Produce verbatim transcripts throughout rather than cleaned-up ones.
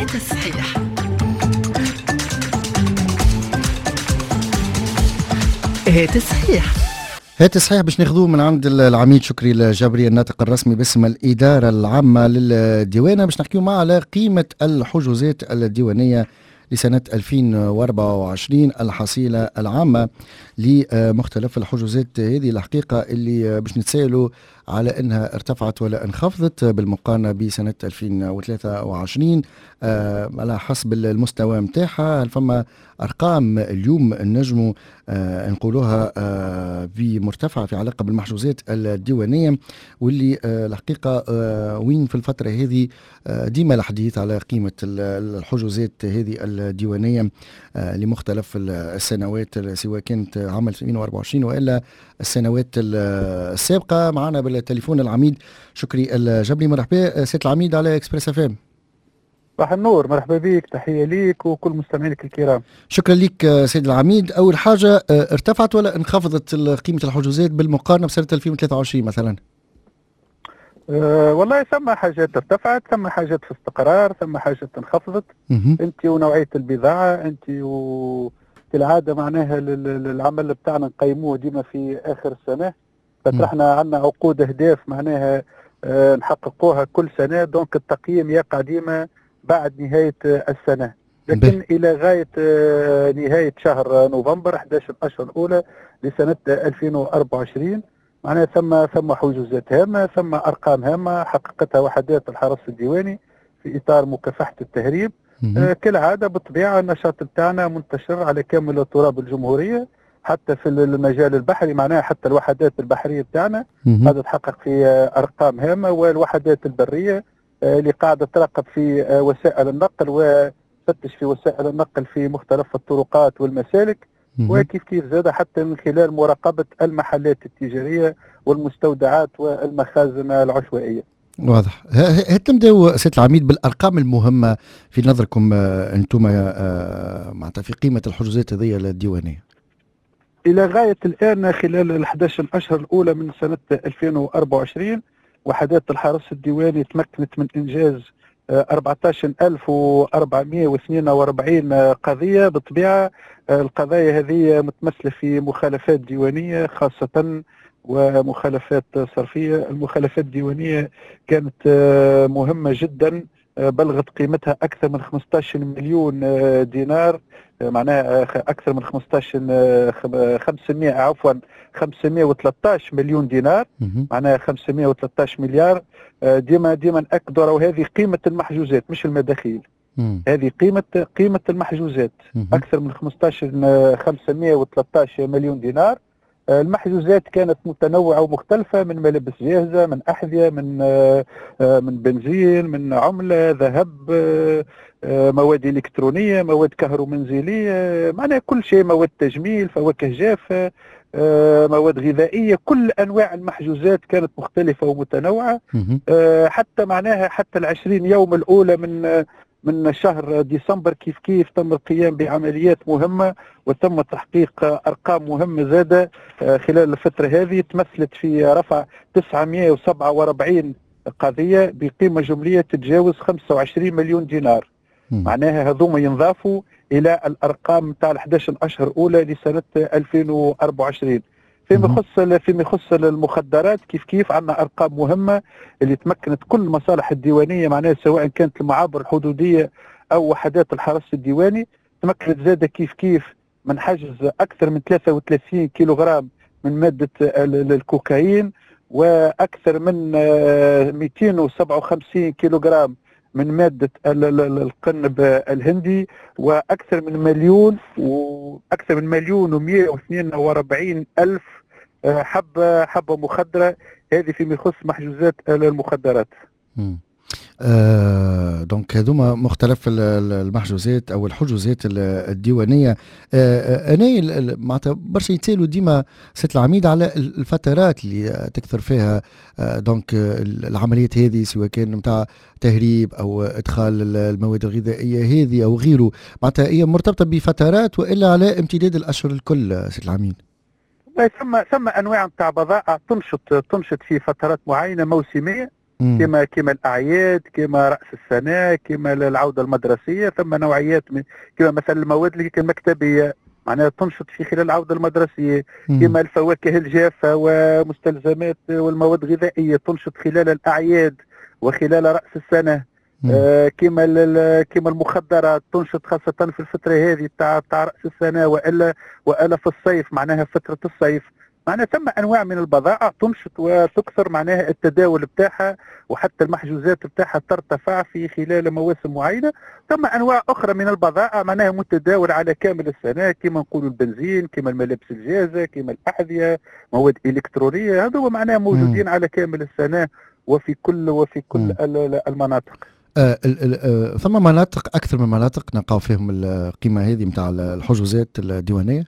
هات الصحيح. هات الصحيح. هات الصحيح باش ناخذوه من عند العميد شكري الجبري الناطق الرسمي باسم الإدارة العامة للديوانة، باش نحكيو معه على قيمة الحجوزات الديوانية لسنة ألفين وأربعة وعشرين، الحصيلة العامة لمختلف الحجوزات هذه. الحقيقة اللي باش نتسائلوا على أنها ارتفعت ولا انخفضت بالمقارنة بسنة ألفين وثلاثة وعشرين آه على حسب المستوى متاعها. هل فما أرقام اليوم نجموا آه نقولوها آه بمرتفعة في علاقة بالمحجوزات الديوانية، واللي آه الحقيقة آه وين في الفترة هذه آه ديما الحديث على قيمة الحجوزات هذه الديوانية آه لمختلف السنوات، سواء كانت عام ألفين وأربعة وعشرين وإلا السنوات السابقة. معنا بالتليفون العميد شكري الجبري. مرحبا سيد العميد على اكسبريس اف ام. صباح النور، مرحبا بك، تحية ليك وكل مستمعينك الكرام. شكرا لك سيد العميد. أول حاجة، ارتفعت ولا انخفضت قيمة الحجوزات بالمقارنة بسنة ألفين وثلاثة وعشرين مثلا؟ أه والله ثم حاجات ارتفعت، ثم حاجات في استقرار، ثم حاجات انخفضت. انت ونوعية البضاعة، انت و كالعادة معناها العمل بتاعنا نقيموه ديما في آخر السنة، فاحنا عندنا عقود أهداف معناها أه نحققوها كل سنة، دونك التقييم يقع ديما بعد نهاية السنة، لكن إلى غاية أه نهاية شهر نوفمبر أحد عشر الأشهر الأولى لسنة ألفين وأربعة وعشرين معناها ثم ثم حجوزات هامة، ثم أرقام هامة حققتها وحدات الحرس الديواني في إطار مكافحة التهريب. آه كالعادة بالطبيعة النشاط بتاعنا منتشر على كامل التراب الجمهورية، حتى في المجال البحري معناها حتى الوحدات البحرية بتاعنا قاعدة تحقق في آه أرقام هامة، والوحدات البرية آه اللي قاعدة تراقب في آه وسائل النقل وتفتش في وسائل النقل في مختلف الطرقات والمسالك، وكيف كيف زاد حتى من خلال مراقبة المحلات التجارية والمستودعات والمخازن العشوائية. واضح. هتبداو سيد العميد بالارقام المهمه في نظركم انتم معناتها في قيمه الحجوزات هذه الديوانيه؟ الى غايه الان خلال ال أحد عشر الاشهر الاولى من سنه ألفين وأربعة وعشرين وحدات الحرس الديواني تمكنت من انجاز أربعة عشر ألف وأربعمائة واثنين وأربعين قضيه. بالطبيعه القضايا هذه متمثله في مخالفات ديوانيه خاصه ومخالفات صرفية. المخالفات الديوانية كانت مهمة جدا، بلغت قيمتها أكثر من خمسة عشر مليون دينار، معناها أكثر من خمسة عشر خمسمائة عفوا خمسمائة وثلاثة عشر مليون دينار، معناها خمسمائة وثلاثة عشر مليار. ديما ديما نأكدوا راهو هذه قيمة المحجوزات مش المداخيل، هذه قيمة قيمة المحجوزات أكثر من خمسة عشر خمسمائة وثلاثة عشر مليون دينار. المحجوزات كانت متنوعة ومختلفة، من ملابس جاهزة، من أحذية، من من بنزين، من عملة، ذهب، مواد إلكترونية، مواد كهرومنزلية، معناها كل شيء، مواد تجميل، فواكه جافة، مواد غذائية، كل أنواع المحجوزات كانت مختلفة ومتنوعة. حتى معناها حتى العشرين يوم الأولى من من شهر ديسمبر كيف كيف تم القيام بعمليات مهمة وتم تحقيق أرقام مهمة زادة خلال الفترة هذه، تمثلت في رفع تسعمائة وسبعة وأربعين قضية بقيمة جملية تتجاوز خمسة وعشرين مليون دينار. م. معناها هذوما ينضافوا إلى الأرقام تاع أحد عشر الأشهر الأولى لسنة ألفين وأربعة وعشرين. فيما يخص فيما يخص المخدرات كيف كيف عندنا ارقام مهمه اللي تمكنت كل المصالح الديوانيه، معناها سواء كانت المعابر الحدوديه او وحدات الحرس الديواني، تمكنت زاده كيف كيف من حجز اكثر من ثلاثة وثلاثين كيلوغرام من ماده الكوكايين، واكثر من مئتين وسبعة وخمسين كيلوغرام من ماده القنب الهندي، واكثر من مليون واكثر من مليون ومئة واثنين وأربعين الف حبه حبه مخدره. هذه فيما يخص محجوزات المخدرات. آه دونك هذوما مختلف المحجوزات او الحجوزات الديوانيه. آه انا معناتها برشا يتسالوا ديما سيد العميد على الفترات اللي تكثر فيها آه دونك العمليات هذه، سواء كان نتاع تهريب او ادخال المواد الغذائيه هذه او غيره، معناتها هي مرتبطه بفترات والا على امتداد الاشهر الكل سيد العميد؟ ثم ثم انواع نتاع بضائع تنشط تنشط في فترات معينه موسميه، كما كما الاعياد، كما راس السنه، كما العوده المدرسيه. ثم نوعيات من كما مثلا المواد اللي المكتبيه معناها تنشط في خلال العوده المدرسيه، كما الفواكه الجافه ومستلزمات والمواد الغذائيه تنشط خلال الاعياد وخلال راس السنه. آه كما كما المخدرات تنشط خاصه في الفتره هذه تاع تاع راس السنه، والا والا في الصيف معناها فتره الصيف. معناها ثم انواع من البضائع تنشط وتكثر معناها التداول بتاعها، وحتى المحجوزات بتاعها ترتفع في خلال مواسم معينه. ثم انواع اخرى من البضائع معناها متداول على كامل السنه، كما نقولوا البنزين، كما الملابس الجاهزه، كما الاحذيه، مواد الكترونيه. هذو معناها موجودين م. على كامل السنه وفي كل وفي كل م. المناطق. آه آه ثم مناطق اكثر من مناطق نلقاو فيهم القيمه هذه نتاع الحجوزات الديوانيه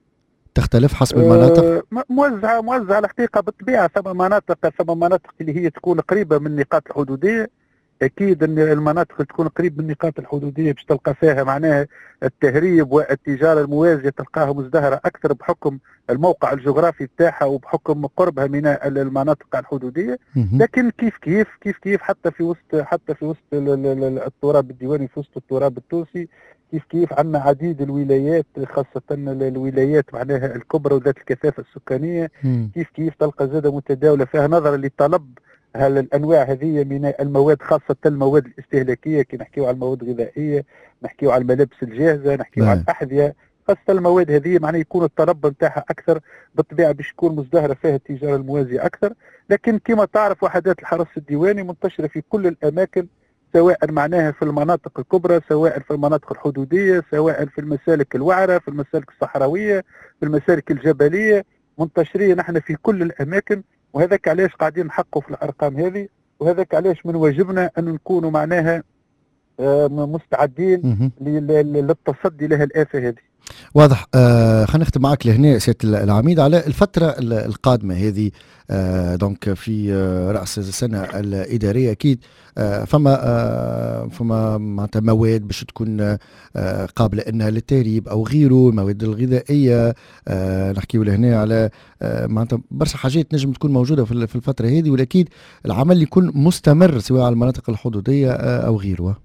تختلف حسب المناطق؟ أه موزعه موزعه الحقيقه بالطبيعه. ثم مناطق ثم مناطق اللي هي تكون قريبه من النقاط الحدوديه. اكيد ان المناطق اللي تكون قريب من النقاط الحدوديه باش تلقى فيها معناها التهريب والتجاره الموازيه تلقاها مزدهره اكثر بحكم الموقع الجغرافي بتاعها وبحكم قربها من المناطق الحدوديه. لكن كيف كيف كيف كيف حتى في وسط حتى في وسط التراب الديواني، في وسط التراب التونسي، كيف كيف عندنا عديد الولايات خاصة الولايات معناها الكبرى وذات الكثافة السكانية، كيف كيف تلقى زادة متداولة فيها نظرا لطلب هل الانواع هذه من المواد، خاصه المواد الاستهلاكيه. كي نحكيو على المواد الغذائيه، نحكيو على الملابس الجاهزه، نحكيو على الاحذيه، خاصه المواد هذه معناها يكون الطلب نتاعها اكثر بالطبيعه باش تكون مزدهره فيها التجاره الموازيه اكثر. لكن كما تعرف وحدات الحرس الديواني منتشره في كل الاماكن، سواء معناها في المناطق الكبرى، سواء في المناطق الحدوديه، سواء في المسالك الوعره، في المسالك الصحراويه، في المسالك الجبليه، منتشرين نحن في كل الاماكن. وهذاك علاش قاعدين نحققوا في الارقام هذه، وهذاك علاش من واجبنا ان نكونوا معناها مستعدين للتصدي لها الآفة هذه. واضح. آه خلينا نختم معك لهنا سيادة العميد على الفترة القادمة هذه. آه دونك في آه رأس السنة الإدارية أكيد آه فما آه فما معناتها مواد باش تكون آه قابلة إنها للتهريب أو غيره، المواد الغذائية. آه نحكيو لهنا على آه معناتها برشا حاجات نجم تكون موجودة في الفترة هذه، والأكيد العمل يكون مستمر سواء على المناطق الحدودية آه أو غيره.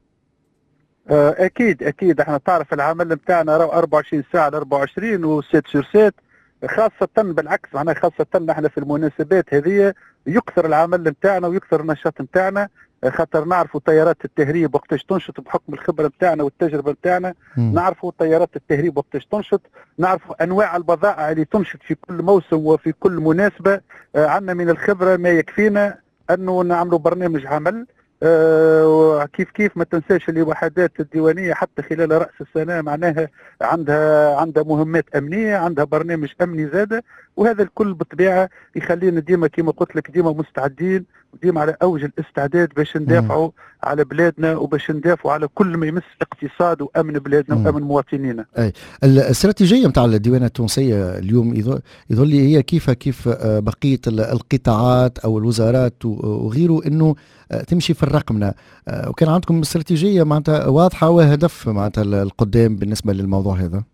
اكيد اكيد احنا تعرف العمل نتاعنا راهو أربعة وعشرين ساعه ل أربعة وعشرين وست سور ست، خاصه بالعكس معناها خاصه احنا في المناسبات هذه يكثر العمل نتاعنا ويكثر النشاط نتاعنا، خاطر نعرفوا طيارات التهريب وقتاش تنشط بحكم الخبره نتاعنا والتجربه نتاعنا، نعرفوا طيارات التهريب وقتاش تنشط، نعرفوا انواع البضائع اللي تنشط في كل موسم وفي كل مناسبه. عندنا من الخبره ما يكفينا انه نعملوا برنامج عمل. آه كيف كيف ما تنساش اللي وحدات الديوانيه حتى خلال راس السنه معناها عندها عندها مهمات امنيه، عندها برنامج امني زاده، وهذا الكل بالطبيعه يخلينا ديما كما قلت لك ديما مستعدين وديما على اوج الاستعداد باش ندافعوا على بلادنا وباش ندافعوا على كل ما يمس اقتصاد وامن بلادنا مم. وامن مواطنينا. اي الاستراتيجيه نتاع الديوانه التونسيه اليوم يظل لي هي كيف كيف بقيه القطاعات او الوزارات وغيره انه تمشي في الرقمنه، وكان عندكم استراتيجيه معناتها واضحه وهدف معناتها القدام بالنسبه للموضوع هذا.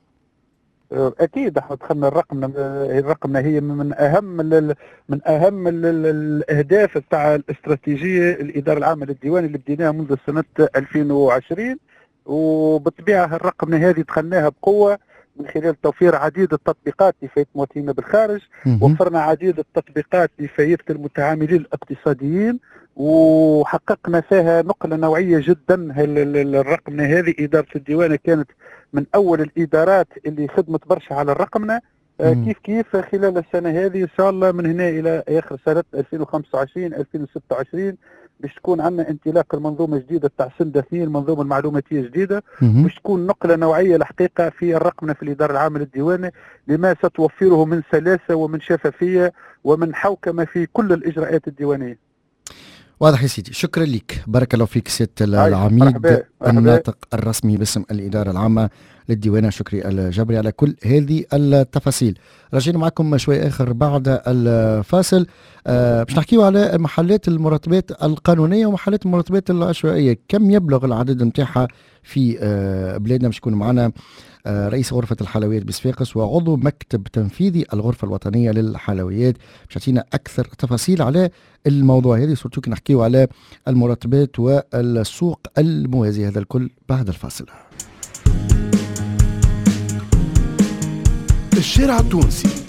اكيد احنا دخلنا الرقمنه، الرقمنه هي من اهم من اهم الاهداف تاع الاستراتيجيه الاداره العامه للديوان اللي بديناها منذ سنه ألفين وعشرين، وبالطبيعه الرقمنه هذه دخلناها بقوه من خلال توفير عديد التطبيقات لفائده مواطنينا بالخارج، وفرنا عديد التطبيقات لفائده المتعاملين الاقتصاديين، وحققنا فيها نقله نوعيه جدا. الرقمنه هذه اداره الديوانه كانت من اول الادارات اللي خدمت برشا على الرقمنه. آه كيف كيف خلال السنه هذه ان شاء الله من هنا الى اخر سنه ألفين وخمسة وعشرين ألفين وستة وعشرين باش تكون عندنا انطلاق المنظومه جديده تاع سنده اثنين، المنظومه المعلوماتيه الجديده، باش تكون نقله نوعيه الحقيقه في الرقمنه في الاداره العامه للديوانه لما ستوفره من سلاسه ومن شفافيه ومن حوكمه في كل الاجراءات الديوانيه. واضح يا سيدي، شكرا لك، بارك الله فيك سيادة العميد الناطق الرسمي باسم الإدارة العامة للديوانة. شكري الجبري على كل هذه التفاصيل. رجعنا معكم شوي آخر بعد الفاصل. أه باش نحكيو على محلات المرتبات القانونية ومحلات المرتبات العشوائية، كم يبلغ العدد متاعها في أه بلادنا. باش يكون معنا أه رئيس غرفة الحلويات بصفاقس وعضو مكتب تنفيذي الغرفة الوطنية للحلويات، باش يعطينا أكثر تفاصيل على الموضوع هذه، سورتو كي نحكيو على المرتبات والسوق الموازي. هذا الكل بعد الفاصل. الشارع التونسي